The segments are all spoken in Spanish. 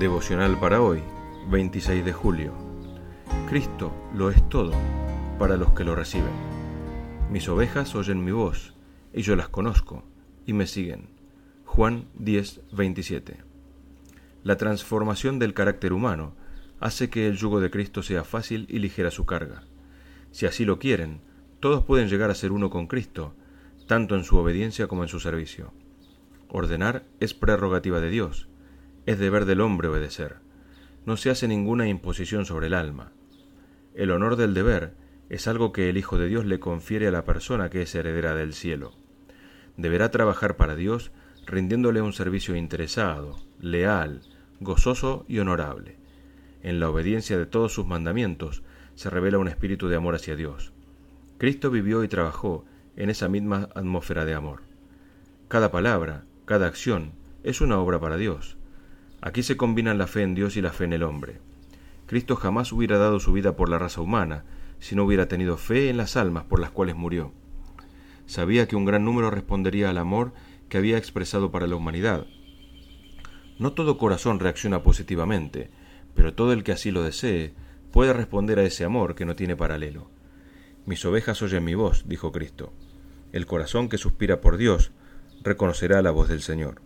Devocional para hoy, 26 de julio. Cristo lo es todo para los que lo reciben. Mis ovejas oyen mi voz, y yo las conozco, y me siguen. Juan 10:27. La transformación del carácter humano hace que el yugo de Cristo sea fácil y ligera su carga. Si así lo quieren, todos pueden llegar a ser uno con Cristo, tanto en su obediencia como en su servicio. Ordenar es prerrogativa de Dios. Es deber del hombre obedecer. No se hace ninguna imposición sobre el alma. El honor del deber es algo que el Hijo de Dios le confiere a la persona que es heredera del cielo. Deberá trabajar para Dios rindiéndole un servicio interesado, leal, gozoso y honorable. En la obediencia de todos sus mandamientos se revela un espíritu de amor hacia Dios. Cristo vivió y trabajó en esa misma atmósfera de amor. Cada palabra, cada acción es una obra para Dios. Aquí se combinan la fe en Dios y la fe en el hombre. Cristo jamás hubiera dado su vida por la raza humana si no hubiera tenido fe en las almas por las cuales murió. Sabía que un gran número respondería al amor que había expresado para la humanidad. No todo corazón reacciona positivamente, pero todo el que así lo desee puede responder a ese amor que no tiene paralelo. Mis ovejas oyen mi voz, dijo Cristo. El corazón que suspira por Dios reconocerá la voz del Señor.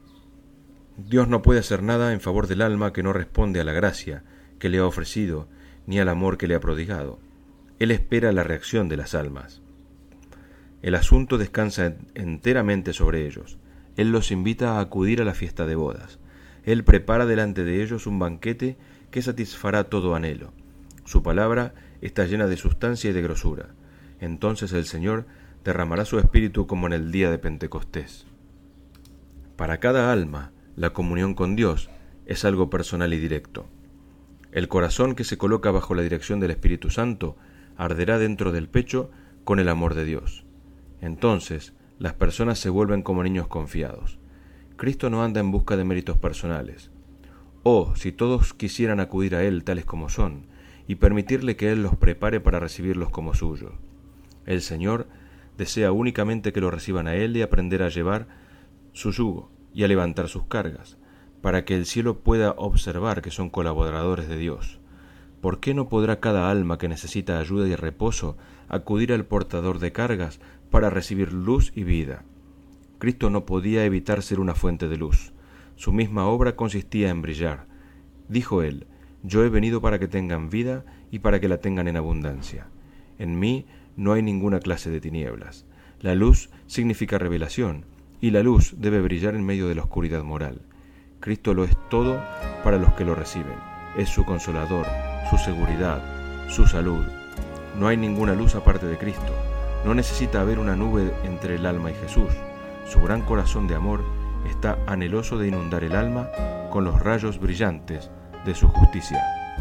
Dios no puede hacer nada en favor del alma que no responde a la gracia que le ha ofrecido ni al amor que le ha prodigado. Él espera la reacción de las almas. El asunto descansa enteramente sobre ellos. Él los invita a acudir a la fiesta de bodas. Él prepara delante de ellos un banquete que satisfará todo anhelo. Su palabra está llena de sustancia y de grosura. Entonces el Señor derramará su espíritu como en el día de Pentecostés. Para cada alma, la comunión con Dios es algo personal y directo. El corazón que se coloca bajo la dirección del Espíritu Santo arderá dentro del pecho con el amor de Dios. Entonces, las personas se vuelven como niños confiados. Cristo no anda en busca de méritos personales. Oh, si todos quisieran acudir a Él tales como son, y permitirle que Él los prepare para recibirlos como suyos. El Señor desea únicamente que lo reciban a Él y aprender a llevar su yugo y a levantar sus cargas, para que el cielo pueda observar que son colaboradores de Dios. ¿Por qué no podrá cada alma que necesita ayuda y reposo acudir al portador de cargas para recibir luz y vida? Cristo no podía evitar ser una fuente de luz. Su misma obra consistía en brillar. Dijo Él: yo he venido para que tengan vida y para que la tengan en abundancia. En mí no hay ninguna clase de tinieblas. La luz significa revelación, y la luz debe brillar en medio de la oscuridad moral. Cristo lo es todo para los que lo reciben. Es su consolador, su seguridad, su salud. No hay ninguna luz aparte de Cristo. No necesita haber una nube entre el alma y Jesús. Su gran corazón de amor está anheloso de inundar el alma con los rayos brillantes de su justicia.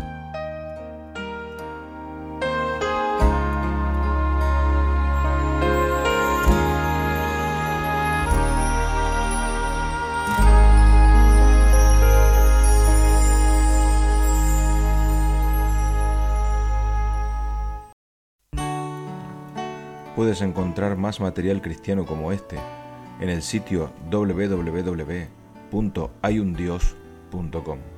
Puedes encontrar más material cristiano como este en el sitio www.hayundios.com.